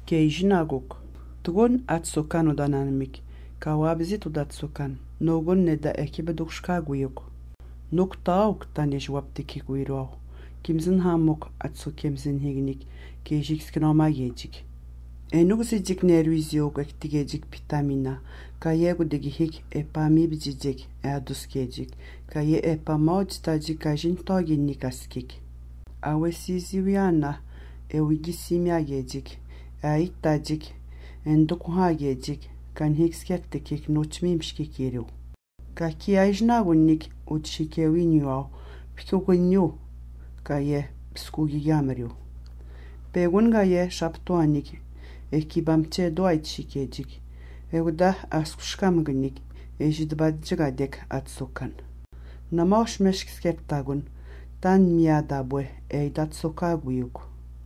Keijinaguk. Tugun atsukan udananmik. Kawabzit udatsukan. Nogun neda ekibedukshkaguyuk. Nuktauk tanesh waptikikuirau. Kimzin hamuk atsu kimzin hignik. Keijiksknoma yejik. Enugzijik nerviziyok ektigejik vitamina. Kayegu digihik epami bijijik eaduskejik. Kaye epamaujtajik kajin toginnik askik. Awesiziwiana ewigisimia yejik. Aitajik endukuha yejik. Kan hikskektekik nochmimshkik yeriu. Kaki ajnagunnik utshikewinyu pikugunyu. Kaye pskugi yamriu. Pegun gaye shaptuanik. Ekibamche doaitshikejik. Euda askushkamgnik. Ejidbadjigadek atsukan. Namaosh meshkskeptagun. Tan miadabwe eidatsukaguyuk.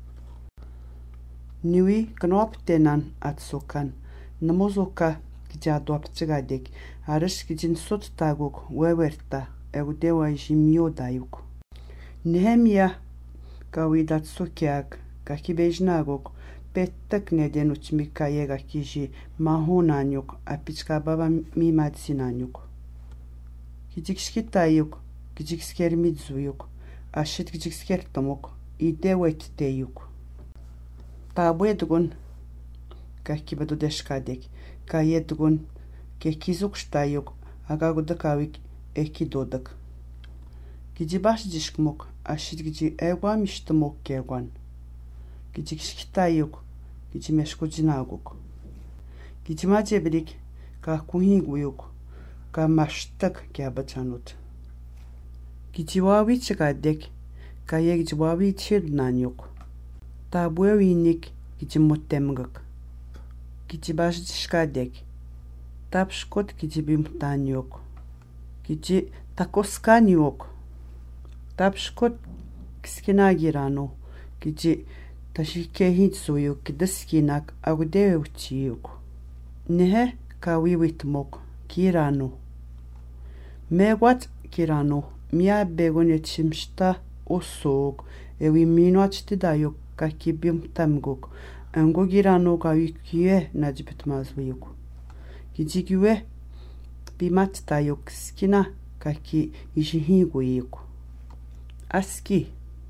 Niwi knoptenan atsukan. Namuzuka gjaduaptjigadek. Arish gijin suttaguk wewerta. Eudewa jimyodayuk. Nehemia kawidatsukiak. Kakibejnaguk. Pettek neden uçmikayega kiji mahunanyuk apiçka baba mimadsinanyuk. Gijikskitayuk, gijikskermidzuyuk, aşit gijikskertamuk, idewetteyuk. Tabuedgun kakibedu deshkadek, kayedgun kekizukstayuk, agagudakavik ekidodak. Gijibaşjishkmuk, aşit giji egwamishtamuk keguan. Gijikskitayuk, gijimeshkujinaguk. Gijimajebrik kakuhiguyuk, kamashtak gyabachanut. Gijiwawichgadek, kaye gijiwawichirnanyuk. Tabuewinik gijimuttemgak. Gijibashishkadek, tapshkot gijibimtanyuk. Giji takoskanyuk. Tapshkot kiskinagiranu, giji tashikehitsuyuk kidaskinak agudewchiyuk. Nehe kawiwitmok kiranu. Megwat kiranu mia begonetshimshta osog ewi minuachtidayuk kakibimtamguk. Ango giranu kawikiye najbitmazuyuk. Gijigiwe bimattayuk skina kaki ishihiguyuk. Aski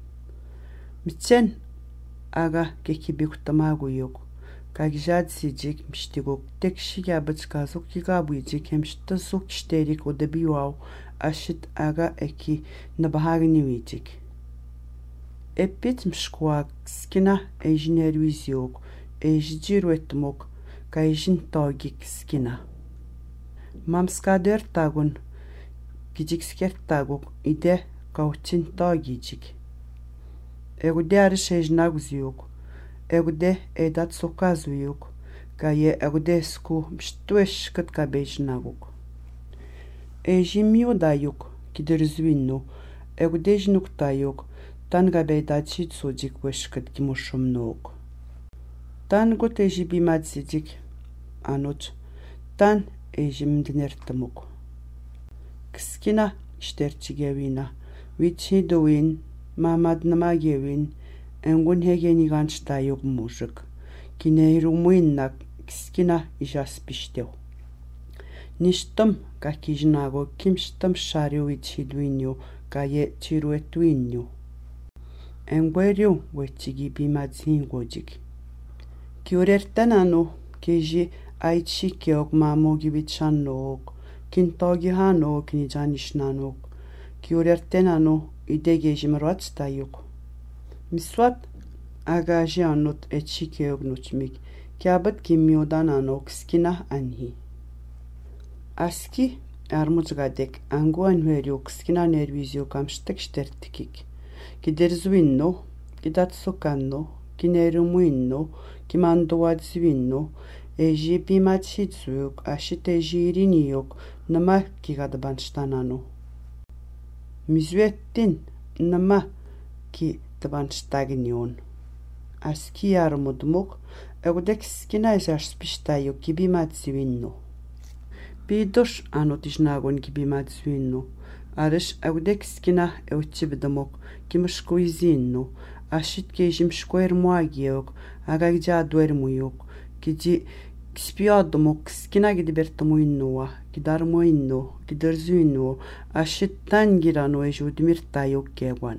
Michen aga kekibiktamaguyuk. Kagjadsidik mshtiguk tekshigabachkazuk kigabuyik hemshtasuk ksterik odebiwau ashit aga eki nabahagniwijik. Epit mshkwak skina ejnerwiziyuk ejjiruetmuk kajin togik skina. Mamskader tagun gijikskert ide kauchin togijik. Egude arishejnaguziyuk. Egude edatsukazuyuk. Kaye egude sku mshtueshkat kabejnaguk. Ejimyodayuk kiderzwinnu. Egude jnuktayuk. Tan gabeidachitsujik weshkat kimushumnuk. Tan gut ejibimadzidik anuch. Tan ejimdnertamuk. Kskina ishterchigewina. Wichidowin mamadnamagewin engun hegeniganstayuk muzhik. Kineirumuinnak kskina ijaspishdew. Nishtam kakijnago kimshtam shariu wichidwinyu kaye chiruetwinyu. Engweriu wechigi bimadzingojik. Kiurertananu kiji aichikeok mamogivichanok. Kintogihanok nijanishnanok. Kiurertenanu idegejimroatstayuk. Miswat agajianut etchikeognuchmik. Kiabat kimyodananok skina anhi. Aski armuzgadek anguanheriuk skina nerviziyuk amshtek shtertikik. Kiderzwinno, kidatsukanno, kinerumuinno, kimandoadzwinno, ejibimatsitsuyuk ashitejiriniyuk nama kigadbanshtananu. Mizvettin nama ki tabanstagnion. Aski yarmudmuk egudek skina esashpishtayu kibimatswinno. Bidosh anotishnagon kibimatswinno. Arish egudek skina euchibdamuk kimshkuizinno. ашит кежим шкуермуагиок агагжа дуермуюк кижи кспиодмук скинагиди бертамуиннуа кидармуинну кидерзуинну ашит тангирану ежудмиртаюк кегван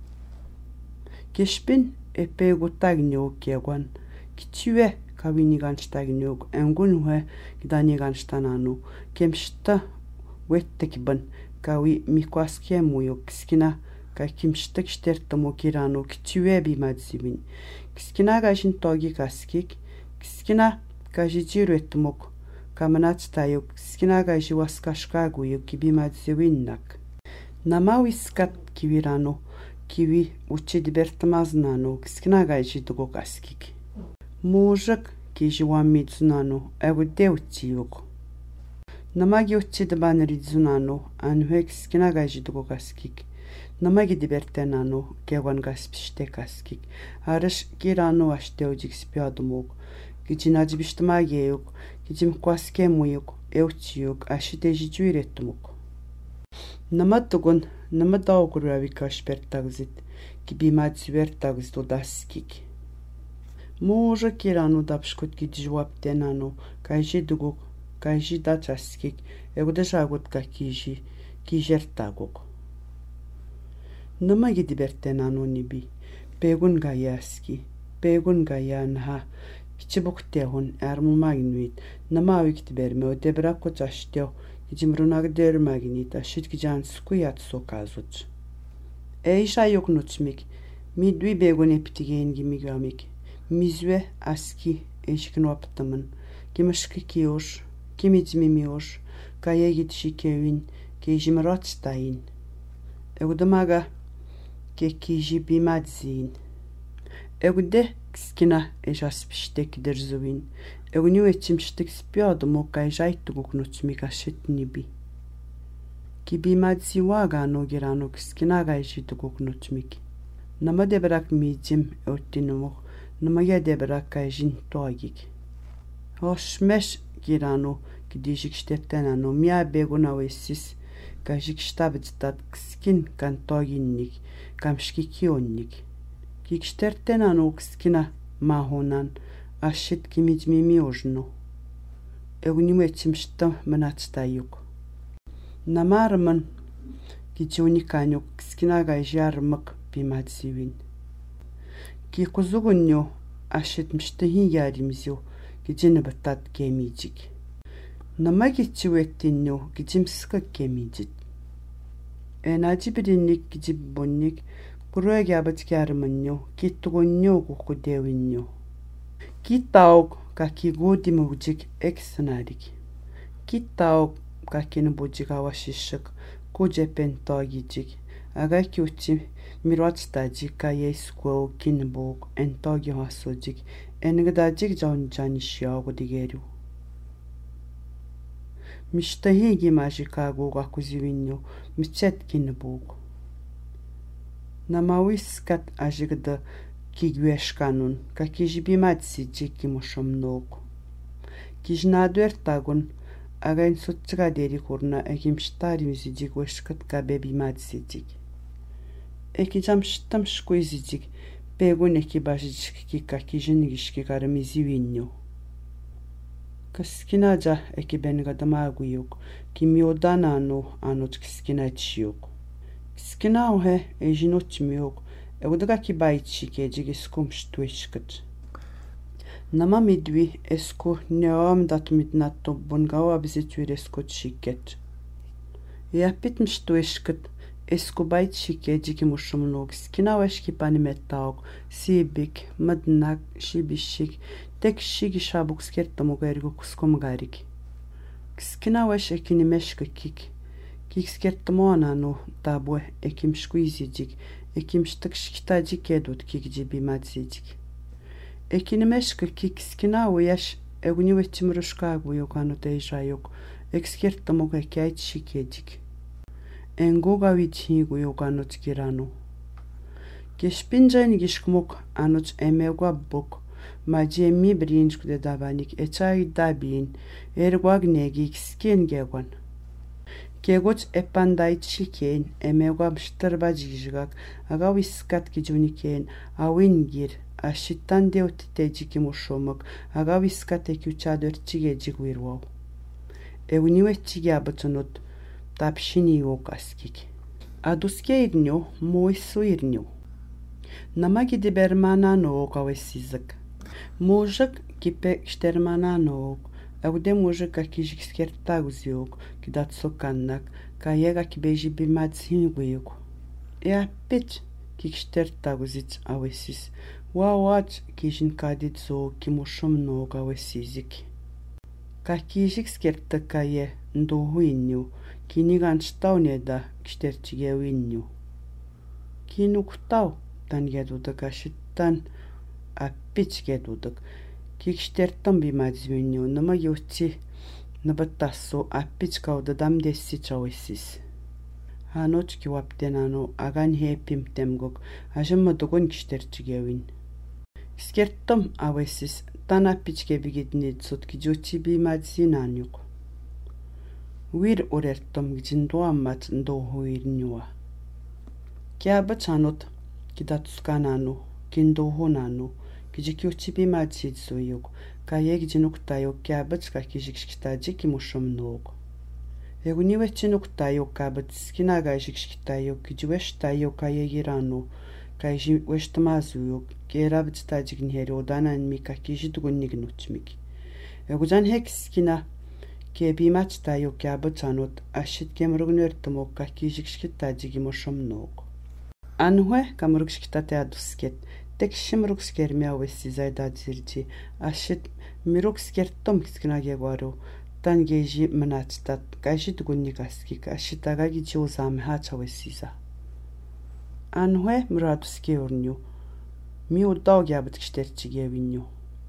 кешпин эпегутагниук кегван кичуе кавиниганштагниук энгунуэ киданиганштанану кемшта веттекбан кави микваскемуюк скина какимштак штертаму кирану кичуе бимадзивин кискинагашин тоги каскик кискина кажижируэтмук каманацтаюк кискинагаши васкашкагуюк кибимадзивиннак намауискат кивирану киви учидибертамазнану кискинагаши дугокаскик мужик кижуаммидзунану агудеутиюк намаги учидбанридзунану анхуэк кискинагаши дугокаскик намаги дибертенану кеван гаспиштекаскик арыш кирану аштеужик спиадумук кичинажбиштмагеюк кичимкваскемуюк эучиюк ашитежижуиреттумук наматугун намадаугуравикашпертагзит кибимадзивертагзит удаскик мужа кирану дапшкут кижуаптенану кайжидугук кайжидачаскик эгудешагут какижи кижертагук намаги дибертенану ниби пегун гаяски пегун гаянха кичибуктehun армумагинвит намавиктиберме одебраккочаштео кичимрунагдермагинита шиткижансукуятсоказуч эйшайокнучмик мидви бегун эптигенгимигамик мизве аски эшкнуаптамын кимашкикиош кимизмимиош каягитшикевин кежимратстайн эгудамага кекижибимадзин эгуде кискина эшаспиштек дерзувин эгуниуэтчимштек спиодумук кайжайтугукнучмик ашитниби кибимадзивагану гирану кискинагайжитугукнучмик намадебрак миджим эуттинумук намагядебрак кайжин тоагик хошмеш гирану кидишикштеттенану мия бегунауэссис кайжикштабыцтат кискин кантогинник камшкикионник кикштертенану кискина махунан ашит кимизмимиожну эгунимуэтчимшта манацтаюк намарман кичуниканюк кискинагайжармак бимадзивин кикузугунню ашитмштахин яримзю кичинабаттат кемижик намагичуэттинню кичимскак кемижит энажибиринник кичиббунник куруагиабатскиарманню киттугунню куккудеуинню киттаук какигуудимугжик экснарик киттаук какинбужик авашишшак кужепентогижик агакиучи мируацтажик каескуо кинбук энтогиасужик энгдажик жонжанишиогудигеру миштахиги мажикагуга кузивинню мичет кинбук намауискат ажигда кигвешканун какижибимадсижик кимушомнук кижнадуертагун агайн сутцгадери курна эгимштаримзижик вешкат кабебимадсижик экижамштамшкуизижик пегун экибажижик кикакижинигишки карамизивинню каскинаджа экибенгадамагуюк кимиоданану ануч кискиначиюк кискинауhe ежинучмиук эгудагаки байтшикежиги скумштуишкат намамидви эску неоамдатмитнаттуббун гауабиситвирескутшиккет яппитмштуишкат эску байтшикежиги мушумнук кискинауашки паниметтаук сибик маднак шибишик текшиги шабукскертамугэргу кускумгарик кискинауаш экинимешкакик кикскертамуанану табуэ экимшкуизижик экимштакшкитажик эдут кикжибимадзижик экинимешка кикскинауяш эгуниуэтчимрушкаагуюкану тейжаюк экскертамуга кяйтшикедик энгугавитхигуюканут кирану кешпинжайнигишкмук ануч эмегуаббук мажемми бринчкуде даваник эчай дабин эргуагнеги кскенгегуан Кегоч эпандайчикeen эмеугам штарбажигжигак агавискат кижуникeen авингир ашиттан деуттежикимушшомак агавискат экючадерчигежигвирвау. Эуниуэтчигиабатунут тапшиниуок аскик. Адускеирню муиссуирню. Намагиди бермананоок авессизак. Мужик кипе штермананоок. Ауде мужик акижикскертагузиук кидатсоканнак каега кибежи бимадсингуюк. Яппич кикштертагузич авессис. Вауач кижинкадитсоо кимушомноок авессизик. Какижикскерта кае ндухуинню киниганштаунеда киштерчигеуинню. Кинуктау тангедудак ашиттан аппичгедудак. Кикштертан бимадзвинню нама юци набаттассу аппичкауда дамдессичауиссис. Аноч киваптенану аган хеппимтемгок ажаммадугун киштерчигеуин. Скертам авессис тан аппичгебигиднидсут кижучи бимадсинаанюк. Уир урертом гжиндуаммат ндухуирнюа. Киабачанут кидатсканану киндухунану кижикючи бимадсидсуюк каегжинуктаюк киабачка кижикшктажики мушомнуук. Эгунивечинуктаюк кабатскинагажикштаюк кижвештаюк каегирану кайжи вештмазуюк керабцтажигнхеруданан мика кижидугуннигнучмик. Эгужан хекскина кебимачтаюк киабачанут ашит кемругнертумук кижикштажиги мушомнуук. Анхуэ камрукшктатеадускет текшимрукскермяуэссизайдадзиржи ашит мирукскертом кискнагегвару тангежи маначтат кайшитгунникаскик ашитагаги жуусаами хаачавэссиза. Анхуэ мурадускеурню миудаугиабаткштерчигевинню.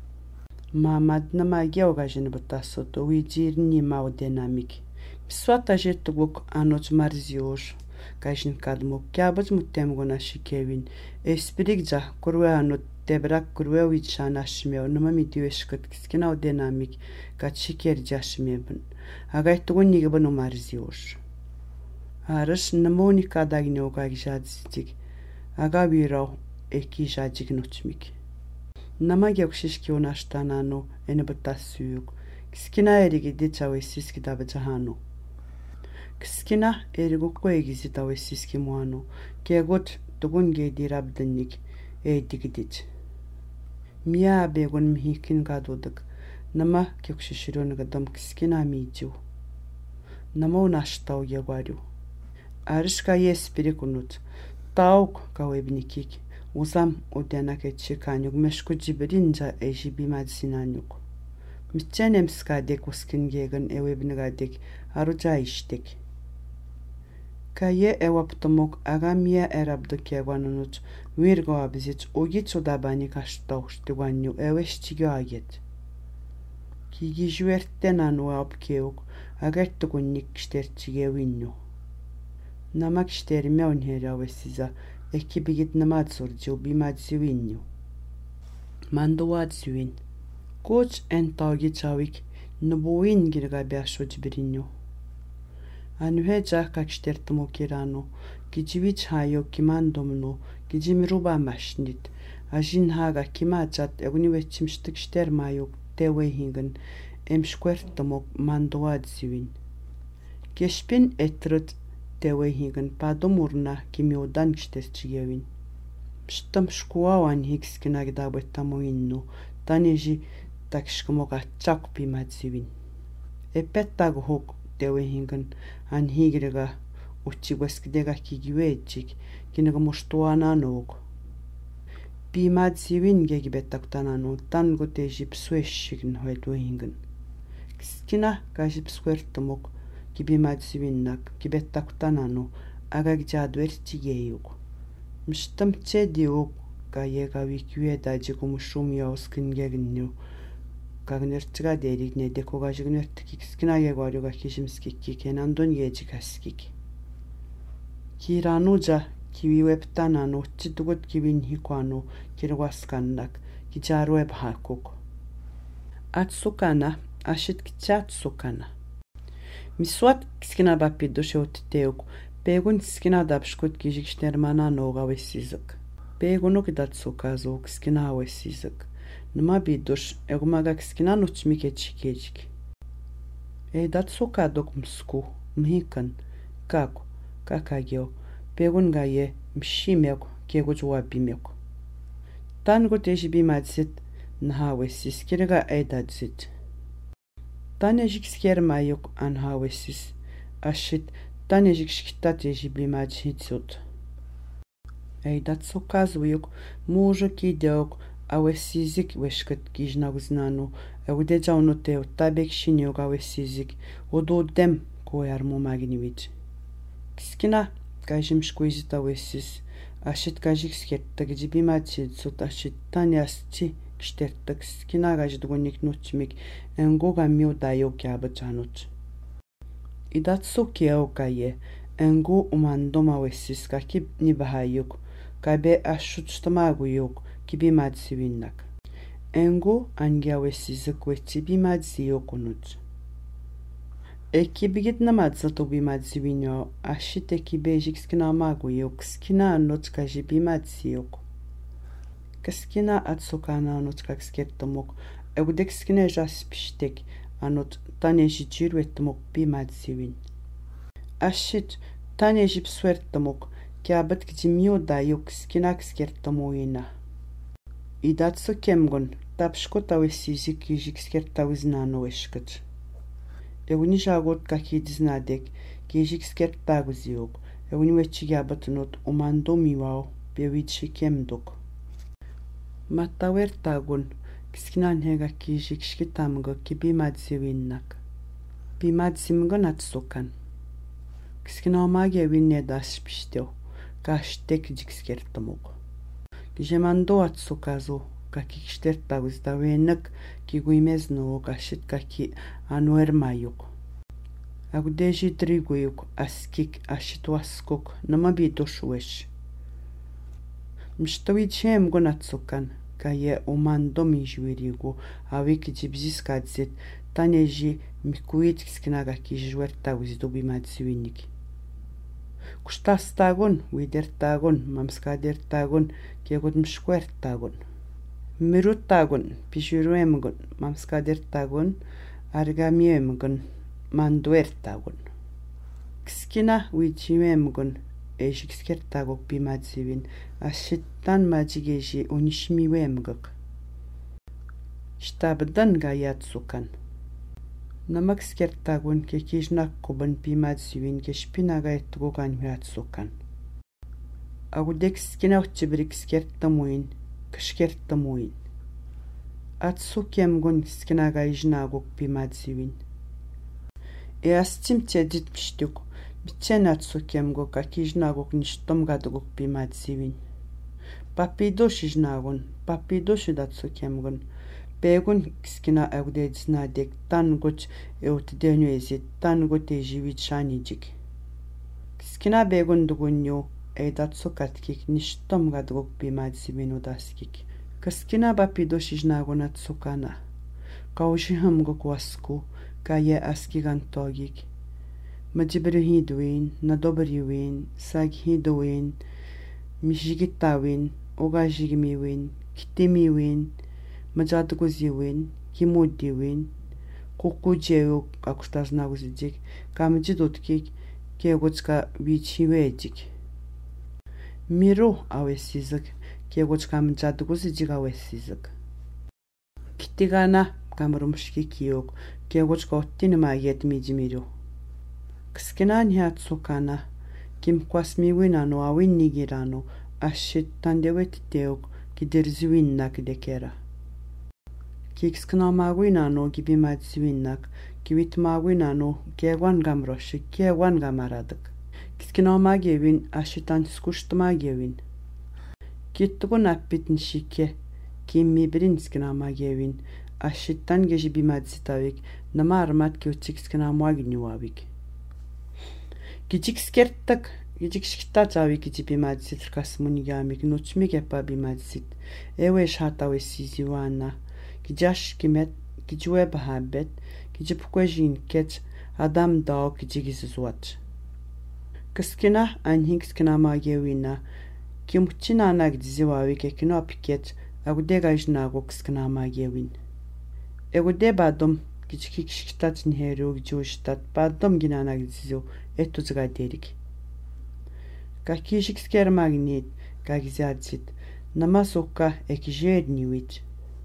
Мамаднамагеогажинбатассото уижирни мауденамик. Псуатажеттугук аноч марзиуш. Кайшинкадмук кябач муттемгунашикевин эспиригжа курвеанут тебрак курвеуичшанашмеу намамидиуэшкат кискинауденамик катшикерджашмебн агайтугуннигебану марзиуш. Араш намоникадагнеогагжадзитик агавирау экижаджигнучмик. Намагеокшишкиунаштанану энебатассуюк кискинаэригидичавэссискидабаджахану. Кискина эригуккуэгизитавэссискимуану кегот тугунгедирабданник эдигидич. Миабегун михикингадудак нама кекшиширунагадам кискина миджу. Намоунаштау ягварю. Арышка еспирикунут таук кавебникик узам удянакетчиканюк мешкуджиберинжа эжибимадсинанюк. Митченемскадек ускингеган эвебнагадек аружаиштек. Кае эваптомок агамия эрабдукеванунуч виргоабзич угичудабани каштауштуганню эвешчигаагет. Кигижуэрттенануапкеук агаттугунник кштерчигевинню. Намак штермеунхеравэссиза эккибигит намадсурджу бимадсивинню. Мандуадсивин. Коч энтагичавик нубуин гиргабяшуджбиринню. Ануэжа какштертмукирану киживич хайо кимандомну кижимруба машнит ажинхага кимачат эгунивечимштикштермаюк тевэхингэн эмшквертмук мандуадсивин. Кешпин этрет тевэхингэн падумурна кимиудан кштерчигевин. Штам шкуауан хикскинагдабэттамуинну танежи такшкмогатчак бимадсивин. Эпеттагук тевэхингэн анхигрега учигвэскдега кигивэджик кинагамуштуананук. Бимадсивин гегибеттактанану тангутежи псуэшшигн хуэдуэхингэн. Кскина кажипсквертмук кибимадсивиннак кибеттактанану агагжадуэрчигеюк. Мштамчедиук каегавикюэдажигумушумиоскингегню кагнертга деригне декогажигнертки кскинагегварюга хишимскикки кенандун ежикаскик. Киранужа кивиуэптанану чидугут кивинхикуану кирвасканнак кичаруэбхакук. Ацукана ашиткичатсукана. Missuat skina bappi doshoot teuk. Pegun skina dapskut kijikstermana noogawessisek. Pegunuk datsukazuk skina awessisek. Nma bidosh egumagak skina nutsmikechikejik. Datsukadok msku mhikan kaku kakagyo. Pegun gaye mshimek kegujuwabimeko. Tango tejibimadsit nhawessis kirga edadzit. Tanejik skermayuk anhawessis. Ashit tanejik shkita tejibimadhitsut. Datsukazuyuk mujiki deok awessizik weshkat kijnaguznanu. Eudejaunote tabek shinyog awessizik. Ododem koyarmu magnivich. Skina kajimshkuizit awessis. Ashit kajik skertak jibimadhitsut ashit tanyaschi kstertak skina gajdugunik nutchmik engoga miudayo kyabachanut. Idatsukiao kaye engu umandoma wessis kakib nibahayuk kabe ashutstamaaguyuk kibimadsivinnak. Engu angia wessizek wetsibimadziokunut. Ekibigit namadzatu bimadzivinyo ashit ekibejik skina maaguyuk skina anut kajibimadziok. Kaskina atsukana anut kakskertamuk eudek skina jaspishtek anut tanejijirwettamuk bimadsivin. Ashit tanejipswertamuk kiabat kjimyodayuk skina kskertamuina. Idatsu kemgun tapshkota wessizik kijik skertawiznano eshkat. Eunijagot kakidiznadek kijik skertaguziok euniwechigabatnut umandomiwao bewitshi kemdok. Matawertagun kiskinan hega kijik shkitamga kibimadzivinnak. Bimadzimgan atsukan. Kiskinamage vinne daspisteo kashtek jikskertamuk. Kijemando atsukazo kakikstertaguzda venak kiguimezno kashit kaki anuermayuk. Agdeji triguyuk askik ashitwaskuk namabidoshuesh. Mshtawichem gonatsukan kaye umandomi jwirigu awik jibziskadzit taneji mikuit kiskinaga kijwertaguzdu bimadzivinik. Kushtastagun, widertagun, mamskadertagun, kegut mshkwertagun. Miruttagun, pishiruemgun, mamskadertagun, argamiemgun, manduertagun. Kiskina wichiemgun, ejikskirtaguk bimadzivin, ashittan majigeji unishmiwemguk. Shtabdan gayatsukan. Namak skertagun kekijnak kuban bimadzivin keshpinaga ettugugan hyatsukan. Agudek skina uchibrik skertamuin, kshkertamuin. Atsukemgun skinaga ijnaguk bimadzivin. Astim tedit pshtuk, bitchen atsukemgu kakijnaguk nishtomgaduguk bimadzivin. Papidosh ijnagun, papidosh datsukemgun. Pegun skina agudedzadek tanguch eutdenuezit tangut ejivichanijik. Skina begun dugunyo edatsukatkik nishtomgaduguk bimadzivinodaskik. Kaskina papidosh ijnagun atsukana. Kaujihamguk wasku kaye askigantogik. Majibrihiduin, nadobriwin, saghiduin, mishigitawin, ogajigmiwin, kitimiwin, majadguziwin, kimudiwin, kukujeyuk akustaznaguzidik, kamjidutkik, keguchka vichiwejik. Miru awesizik, keguchka majadguzidik awesizik. Kitigana kamrumshkikiyuk, keguchka ottinimaged mijimiru. Kiskinan hiatsukana, kimkwasmiwinano awinnigirano, ashit tandewetiteuk, kidirziwinnak dekera. Kiksknamawinano gibimadziwinnak, kivitmawinano kewan gamroshik, kewan gamaradak. Kiskinamagevin ashitan skushtmagevin. Kittugun appitin shike, kimmibrin skinamagevin, ashitan gejibimadzitavik, namarmat kiutsikskinamagniwavik. Kijikskertak, kijikshkitatavi kijibimadzit kasmunigamik, nuchmik epa bimadzit, ewe shatawesiziwana. Kijash kimet, kijuebahabet, kijipkwejin ket, адам доо кичигисуат кскина анхи кскина магиуина кимчинаанаг дизивави кекино апикет агудегажнааго кскина магиуин эгуде бадом кичкикштат нхеруг жуштат бадом гинаанаг дизу этузга дерик какишикскер магнит кагизадзит намасукка экижерниуит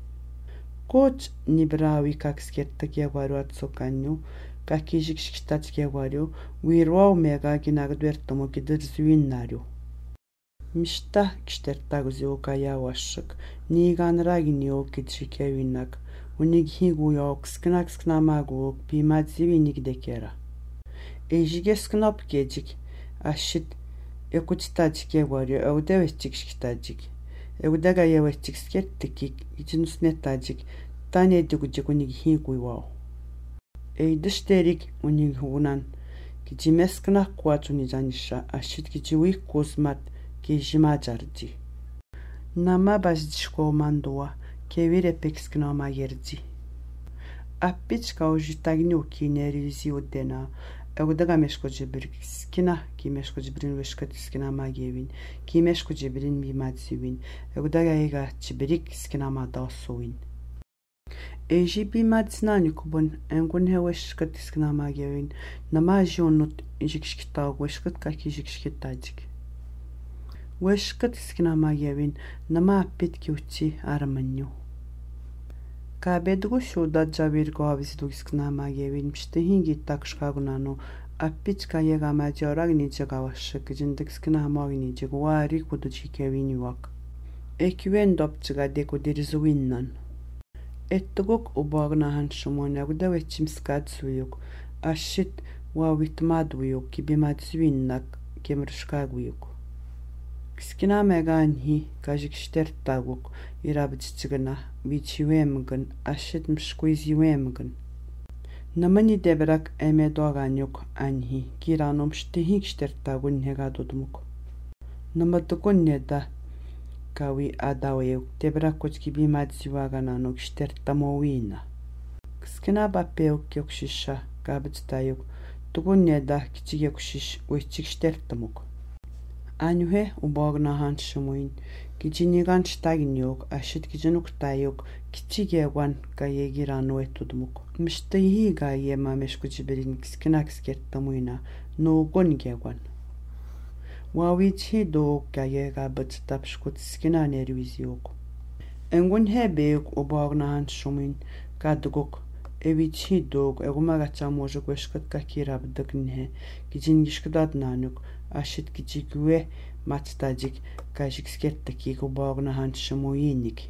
коч нибрави как скертаге варуат соканю какишикштатге варю уирвау мега гинагдвертому кидерзуиннарю мишта кштертагзука явашык ниганрагнио кичикевинак унигхигуёк скнакскнамагук пимадзивинигдекера эжигескнап гежик ашит экутстатике варю эудевечикштатик эудага явечикскеттик ичинуснеттатик танедигужик унигхигуйвау эйдштерик унигхунан кичимескнаккуачуни жаниша ашит кичуиккусмат кижимажарди нама баздишкомандуа кевире пекскнама ерди аппичка ожитагню кинеризиудена эгудага мешкожибир скина кимешкожибрин вешкатскинама гевин кимешкожибрин мимадзивин эгудага эга чибирик скинама досуин эжи бимадзнани кубун энгун хевешкатскинама гевин нама жонут ижикшкитаг вешкат какижикшкитадик вешкат скинама гевин нама аппитки учи араманню кабедгу шудат жавирго ависдугскнама гевин мштехинги такшкагунану аппичка ега мажораг ничагавашк жиндекскнама гничиг вари кудучикевинюак эквен допчга декудирзуиннан эттгук убагнахан шумонагуда вечимскадсуюк ашит вавитмадуюк кибимадсуиннак кемршкагуюк скинамегаанхи кажикштертагук ирабччигна вичивемгэн ашитмшкуизивемгэн намани дебрак эмедоганюк анхи кираномштихикштертагун хегадудмук наматукуннеда кави адауюк дебраккочки бимадсивагананук штертамовина скинабаппеук кёкшиша габцтаюк тугуннеда кичигёкшиш уиччигштертамук анюхе убагнахан шумуин кичиниган штагниук ашит кичинуктаюк кичигеван гаегирануэтудмук мштыйи гаема мешкучиберин кскинакскертамуина нуугон геван вавичи доок гаегабыт тапшкут скинанервизиук энгун хебеук убагнахан шумуин гадгук эвичи доок эгумагачаможук вешкат какирабдыкнхе кичингишкдатнанук ашит кичигве мацтажик кажикскеттаки губагнахан шумуиник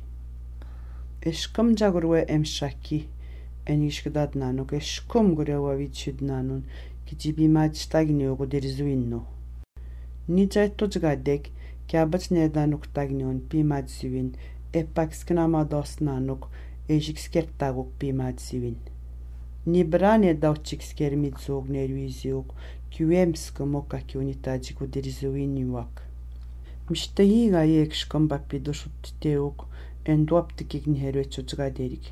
эшкам жагурве эмшаки энишкдатнанук эшком гуревавичуднанун кичибимачтагниугу дерзуинну ничайтожгадек кябачнедануктагниун пимадсивин эпакскнамадоснанук эжикскертагук пимадсивин нибране даучикскермитсуг нервизиук кюемскомока кюнитаджику дерзуинюак мштаига екшком баппидушуттеук эндуаптикигнхеруэчужгадерик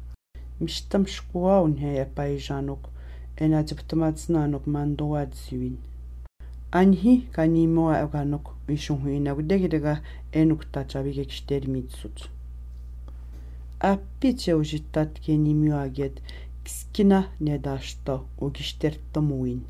мштамшкуаун хея пайжанук энаджиптамацнанук мандуадзивин анхи канимоа аганук ишунхуинагу дегерега энуктачавигекштермитсут аппичеужиттат кенимюагет кскина недашто угиштертамуин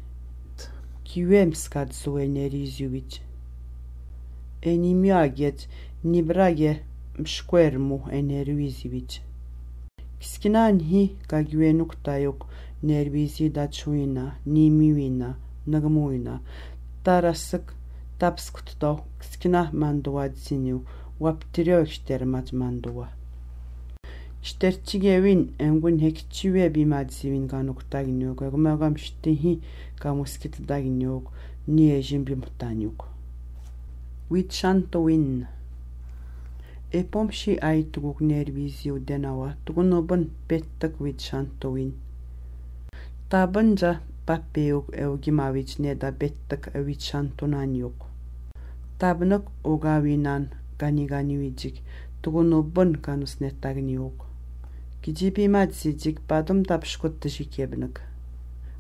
кюемскадзуэнеризювич энимюагет нибраге мшкуерму энервизивич кскинанхи кагюенуктаюк нервизидачуина нимюина нагмуина тарасык тапскутто кскина мандуадзиню ваптерёкштермат мандуа штерчигевин энгун хекчиве бимадзивин гануктагнюк эгмагам штихи камускитдагнюк ниежим бимтанюк витшантовин эпомши айтугук нервизиу денава тугунобын петтак витшантовин табынжа паппеук эугимавич неда беттак витшантунанюк табнык огавинан ганиганивичик тугунобын кануснеттагниук кижибимадзижик бадым тапшкуттышикебнак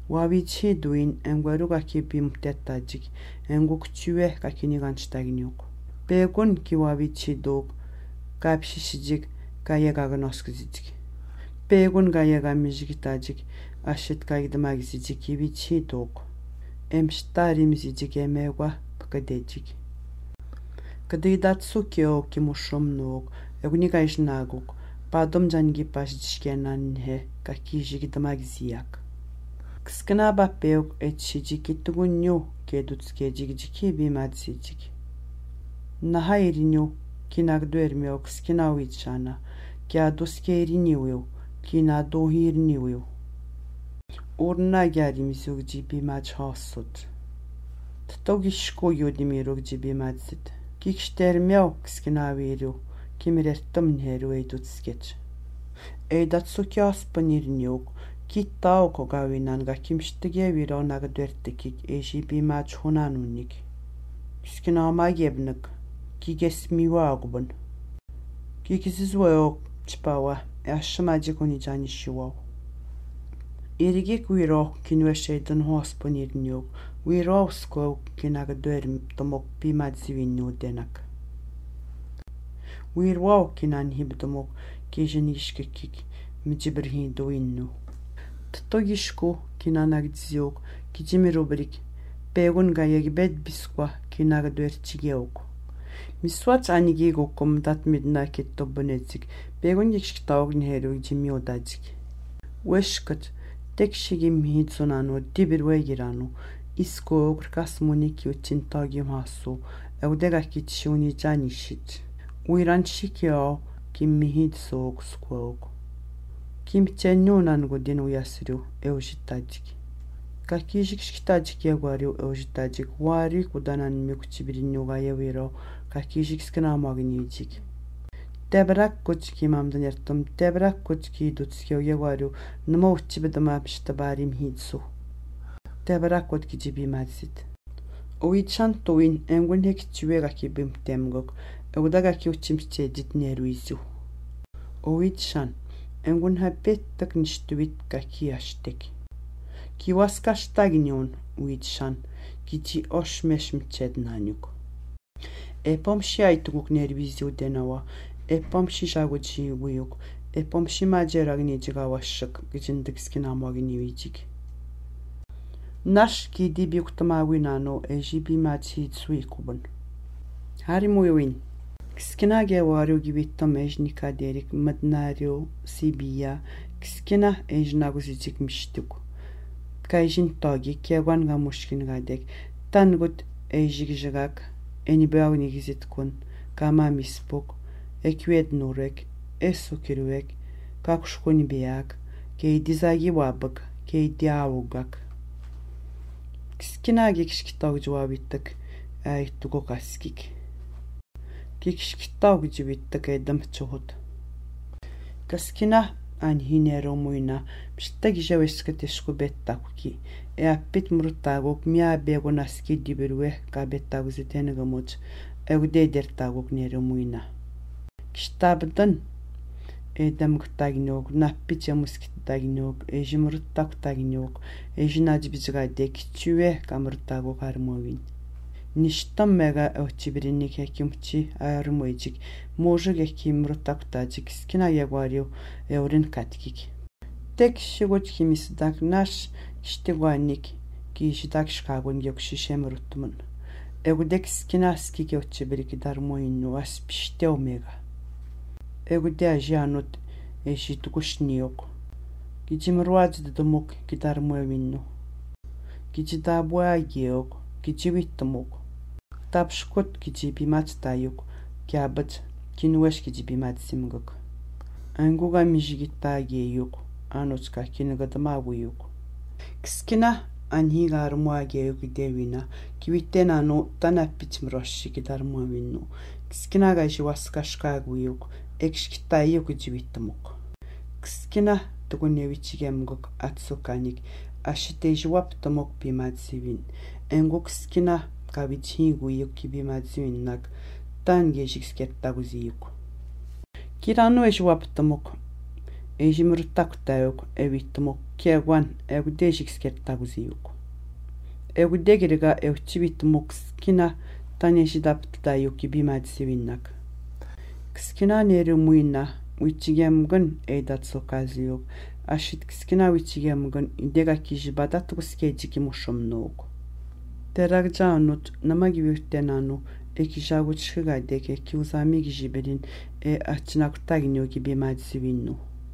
Wavichi duin engweru kaki bimtetajik enguk chue kakini ganstagniuk. Pegun ki wavichi dog kapshishijik kayegagnoskizijik. Pegun kayegamijikitajik ashit kagdamagizijik kivichi dog. Emshtarimzijik emegwa pakadejik. Kadidatsu kyo kimushomnog egunigaishnaguk padom jangi pasjishkenanhe kakijigdamagziak. Ksknaba peuk etshijikitugunyo kedutskejigiki bimadzijik. Nahairinyo kinagduermeo kskinawichana kiaduskerinyo kinadohirnyo. Urna garimizugji bimadzhasut. Ttogishko yodimirugji bimadzit. Kikstermeo kskinawiru kimirettum nheru eidutsket. Eidatsukyaspanirinyo Kittao kogawinan ga kimshtige viro nagdwertekik ejibimach hunanunik. Kiskinama gebnik, kigesmiwa agbun. Kikizizweo chpawa, ashmajikuni janishiwa. Irigik wiro kinweshedun hosponirinyo, wiro sko kinagdwerm tomok bimadzivinyo denak. Wiro kinan hibdomok kijenishkikik, mjibirhin doinno. Ttogishko kinanagdziok kijimirubrik pegun gayegbed biskwa kinagdwerchigeok. Miswats anigigokum datmidna kittobunetzik pegun yikshtaogn heru jimiodazik. Weshkat tekshigim hidzonano dibirwegirano isko krkasmuniki uchintagim hasu eudega kitshuni janishit. Uiranshikio kimmihidsook skwook. Kimchenyonan godin uyasriu eujitajik. Kakijikshkitajik yagwariu eujitajik wari kudanan mikuchibirinyo gayawiro kakijiksknamagnijik. Tebrak kuchki mamdanertum tebrak kuchki dutskyo yagwariu namo uchibidama pishtabarim hidsu. Tebrak kutki jibimadzit. Uichan tuin engun hekchiwega kibim temgok eudaga ki uchimchedit neruizu. Uichan engun hapettak nishtuit kakiashtek. Kiwaskashtagnion uitshan kiti oshmeshmchednanyuk. Epomshi aituguk nerviziu denawa, epomshi jaguchi uyuk, epomshi majeragnijigawaschak gijindikskinamognivijik. Nash ki dibiuktamawinano ejibimachi tsuikubun. Harimuyuin. Kskina gewaru givittom ejnika derik madnario Sibiya kskina ejnaguzijik mishtuk. Kajin togi kewan gamushkin gadek tangut ejigjagak enibeagnigizitkun kama mispuk ekved nurek esukirwek kakshkuni biak keidizagi wabak keidiawugak. Kskina gekshkitogjuabitak aitugokaskik. Kikshkitaw gijibittak edam tsuhut. Kaskina anhinero muina pshtagjaweskateshku bettakuki eappit murtaguk mia begonaski dibirwe ka bettaguzitenegamuch eugdedertaguk nero muina. Kishtabdan edam gtagnog nappit jamuskitagnog ejimurtagtagnog ejinajbizgade kichue kamurtaguk harmovin. Nishtam mega ochibirinik hekimchi armoijik mojig ekimrutaktajik skina yagwariu eurin katkik. Tek shigoch kimisdak nash kishtigwanik ki shidak shkagun yokshishemrutmun. Egudek skina skike ochibirik darmoinu aspishte omega. Egude ajanut eshitukushniok. Kijimruad domok kidarmoewinno. Kijidabwagiok kijibittomok. Tapshkot kijibimatstayuk kiabat kinwesh kijibimatsimgok. Anguga mijigitageyuk anotska kinagadamawiyuk. Kskina anhiga armuageyuk devina kiwitenano tanapitmroshi kidarmuawinno. Kskina gajiwaskashkaguyuk ekshkitayuk jibittomok. Kskina tugunewichigemgok atsukanik ashitejwaptomok bimatsivin. Enguk skina kavichiguyuk kibimadzivinnak tangejiksketaguziyuk. Kirano ejwaptomok esimuruttakuttajuk evittumuk kieguan egudeesikskertagusijuk. Egudegiriga eutsivittumuk skina tanesidaptutajuki bimatsivinnak. Skina nerumuina wichigemgun eidatsokasijuk. Ashit skina wichigemgun idegakijibadatuskejikimushomnuuk. Teragjaanut namagivyhtenanu ekijagutshkigadeke kiusamigijibelin achinakutaginoki bimatsivinnu.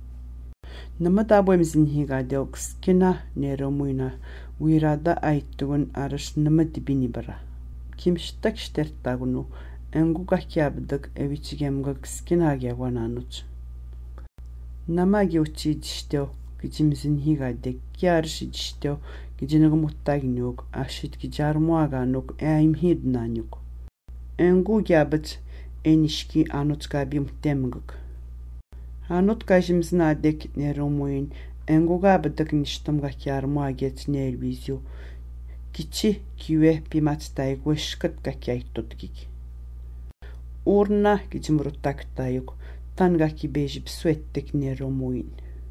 Namadabwemzinhigadeuk skina nerumuina wirada aittugun arash namadibinibara. Kimshtakshtertagunu engugakkiabdak evichigemgak skinagiaguananuch. Namagiuchidisteo gijimzinhigadek kiarshidisteo gijinagamuttaginuk ashit gijarmuaganuk eaimhidnanyuk. Engugiabach enishki anutskabimtemguk. Anutkajimznadek nerumuin engugabadak nishtamgakkiarmuaget nervizio. Kichi kiwe pimatstaigueshkatgakkiaittutgik. Urna gijimruttaktajuk tangaki bejipsuettek nerumuin.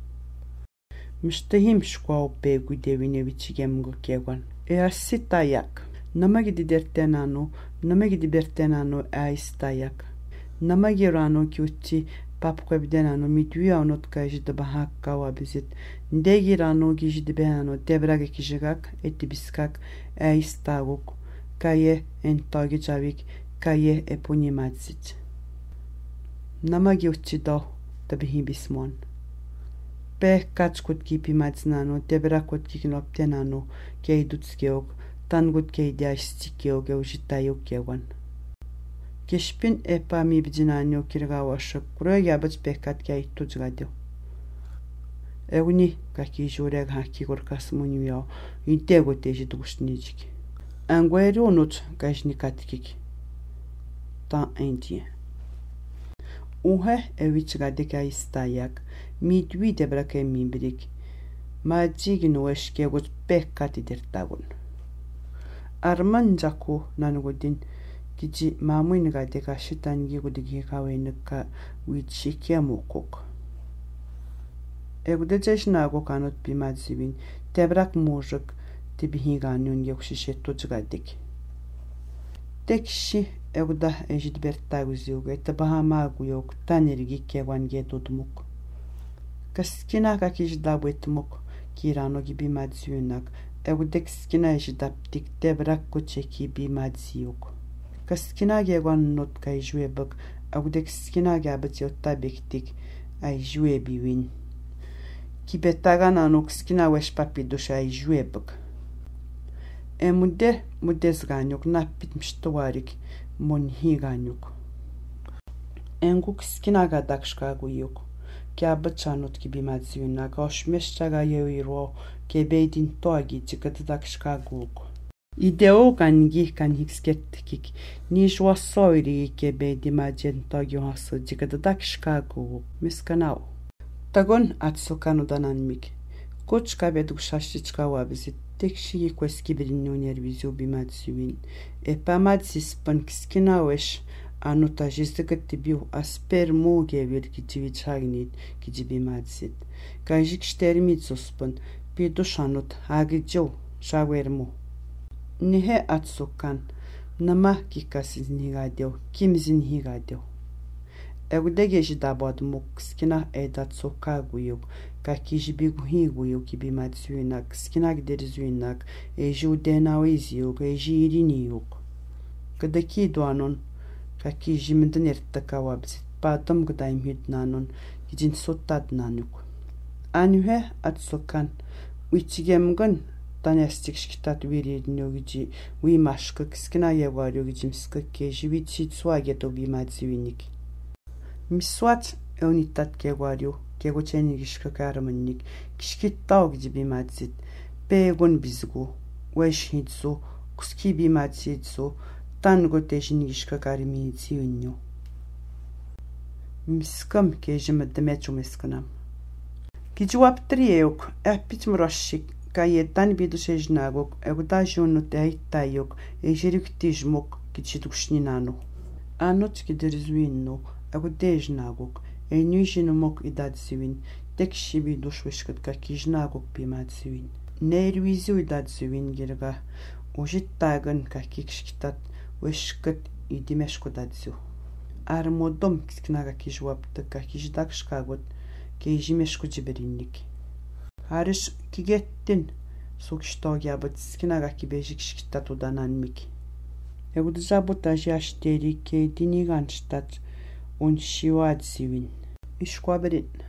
Mstahimshkuaupegudevinevichigemgukieguan. Eassitayak. Namagidibertenanu aistayak. Namagirano kiuchi papkwebdenanu mitviaunotkajidabahakkawabizit. Ndegirano gijidibehano tebragekijigak etibiskak aistaguk. Kaye entagijavik kaye epunimatsit. Namagiuchido tabihibismon. Pehkatskut kipimatznanu tebrakut kikinoptenanu keidutskiok. Tangut keidiastikio geujitajukewan. Kishpin epami bidinanio kirgawashak kuroyabats pehkat keittutsgadio. Euni kakijureg hakigorkasmunio integotejidugsnijik. Anguerunut kajnikatkik. Ta indien. Uhe evichgadekaistayak midwi debrake mibrik. Majignueshkegut pehkatidirtagun. Armanjaku nanugudin kiji mamuingadeka shitanigigudigikawenka wichikiamukuk. Egudejeshnago kanot bimadzivin tebrak mujik tibihiganun yokshishetujgadik. Tekshi eguda ejidbertaguziuga etabahamaguyok tanergikewan gedudmuk. Kaskina kakijdabuetmuk kirano gibimadziunak egudek skina ejidaptik tebrak kucheki bimadziuk. Kaskina gewan not kaijuebak egudek skina gabatiotabektik aijuebiwin. Kibetagananuk skina weshpapidus aijuebak. Mudesganyuk napit mshtuarik monhiganyuk. Enguk skina gadakshkaguyuk. Kiabachanut kibimadziunak oshmeshchagayeiro kebeidin toagi chikadakshkaguk. Ideo kangi kanhiksketkik nijwasoiri kebeidimajen togi hasu chikadakshkaguk miskanau. Tagon atsukanudananmik. Kuchkabedukshachichkawabizit tekshi kweskibrinnu nervizio bimadziuin. Epamadsis pankskinauesh anutajizdigattibiu aspermu gevir kijivichagnit kijibimatsit. Kajikstermitsuspan pidushanut hagijau shawermu. Nihe atsukan nama kikasinhigadeu kimzinhigadeu. Egudegejidabadmuk skina edatsokaguyuk kakijibiguhiguyuk kibimatsuinak skinagderizuinak ejudenawiziyuk ejiriniyuk. Kadakiduanon kakijimdinertakawabzit padam gdaimhidnanon kijinsotadnanuk. Anühe atsokan wichigemgan tanestikshkitat wiridnyogiji wimashkak skinayevaryogijiimskak kejivitsitsuageto bimatsiwinik. Miswat eunitat kevaryo kegocenigishkakaramannik kishkittawgiji bimatsit pegon bizgu weshhitsu kuski bimatsitsu tangotejinigishkakarimitsiyunyo. Miskam kejimademechumeskanam. Kijuaptriyeuk epitmroshik kayetan bidusejnagok egudajunut eittayok ejiriktijmok kichiduksninanu. Anut kiderizuinnu egudejnagok enyujinumok idadsivin tekstivi dusviskut kakisnaaguk pimaatsuin neervisuidaatsuin kirga usittaagan kakikskitat uiskut idimeskutatsu armodom knaakisuaptak kakisdakskaagut keijimeskutiberinnik haris kigettin sukstoogiabat knaakibesiksktatudananmik Eudzabutajasteri keitiniganstat unsiuatsivin. Isquaberin.